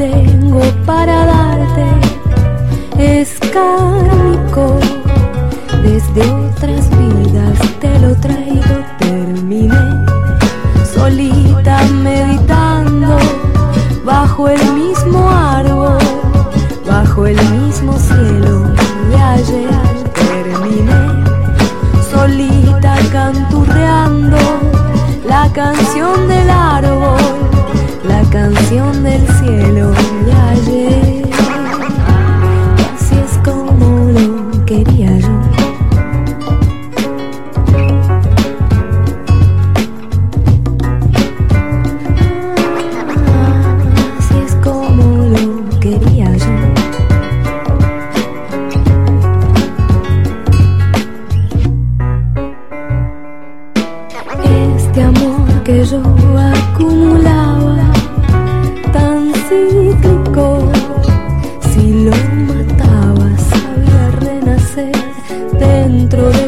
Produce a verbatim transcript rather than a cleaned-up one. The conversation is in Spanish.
tengo para darte es cárnico. Desde otras vidas te lo traigo. Terminé solita meditando bajo el mismo árbol, bajo el mismo cielo de ayer. Terminé solita canturreando la canción del árbol, la canción del cielo de ayer. Así es como lo quería yo. Así es como lo quería yo. Este amor que yo acumulaba, tan cíclico, si lo mataba sabía renacer dentro de